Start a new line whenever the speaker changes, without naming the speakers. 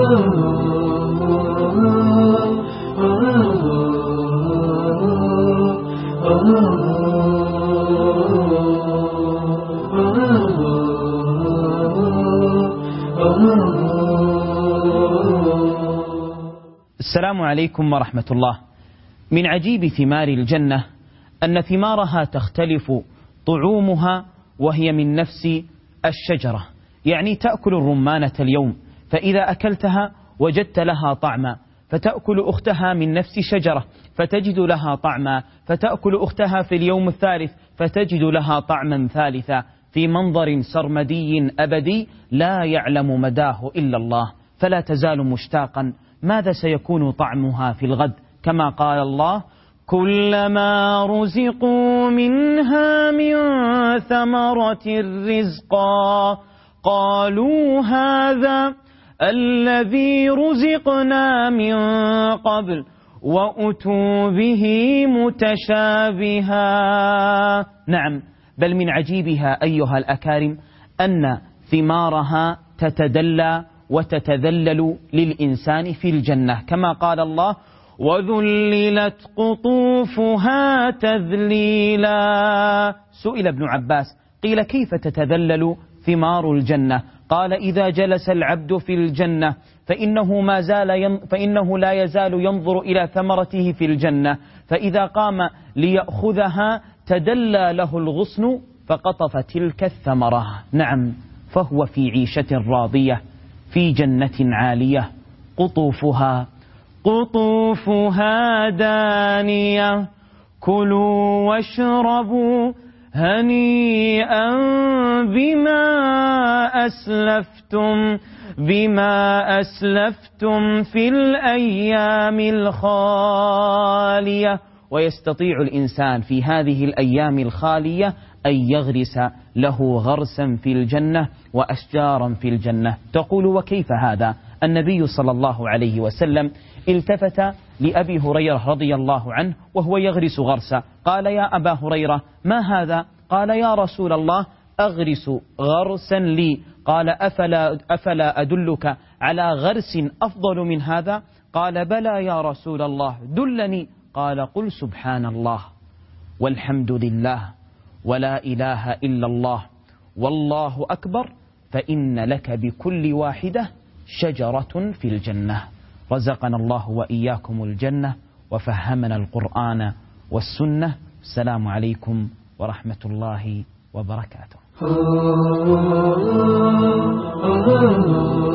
السلام عليكم ورحمة الله. من عجيب ثمار الجنة أن ثمارها تختلف طعومها وهي من نفس الشجرة، يعني تأكل الرمانة اليوم فإذا أكلتها وجدت لها طعما، فتأكل أختها من نفس شجرة فتجد لها طعما، فتأكل أختها في اليوم الثالث فتجد لها طعما ثالثا، في منظر سرمدي أبدي لا يعلم مداه إلا الله، فلا تزال مشتاقا ماذا سيكون طعمها في الغد، كما قال الله: كلما رزقوا منها من ثمرة رزقا قالوا هذا الذي رزقنا من قبل وأتوا به متشابها. نعم، بل من عجيبها أيها الأكارم أن ثمارها تتدلى وتتذلل للإنسان في الجنة، كما قال الله: وذللت قطوفها تذليلا. سئل ابن عباس قيل: كيف تتذلل ثمار الجنة؟ قال: إذا جلس العبد في الجنة فإنه لا يزال ينظر إلى ثمرته في الجنة، فإذا قام ليأخذها تدلى له الغصن فقطف تلك الثمرة. نعم، فهو في عيشة راضية في جنة عالية قطوفها دانية، كلوا واشربوا هنيئا بما أسلفتم في الأيام الخالية. ويستطيع الإنسان في هذه الأيام الخالية أن يغرس له غرسا في الجنة وأشجارا في الجنة. تقول: وكيف هذا؟ النبي صلى الله عليه وسلم التفت لأبي هريرة رضي الله عنه وهو يغرس غرسا، قال: يا أبا هريرة ما هذا؟ قال: يا رسول الله أغرس غرسا لي. قال: أفلا أدلك على غرس أفضل من هذا؟ قال: بلى يا رسول الله، دلني. قال: قل سبحان الله والحمد لله ولا إله إلا الله والله أكبر، فإن لك بكل واحدة شجرة في الجنة. رزقنا الله وإياكم الجنة وفهمنا القرآن والسنة. السلام عليكم ورحمة الله وبركاته.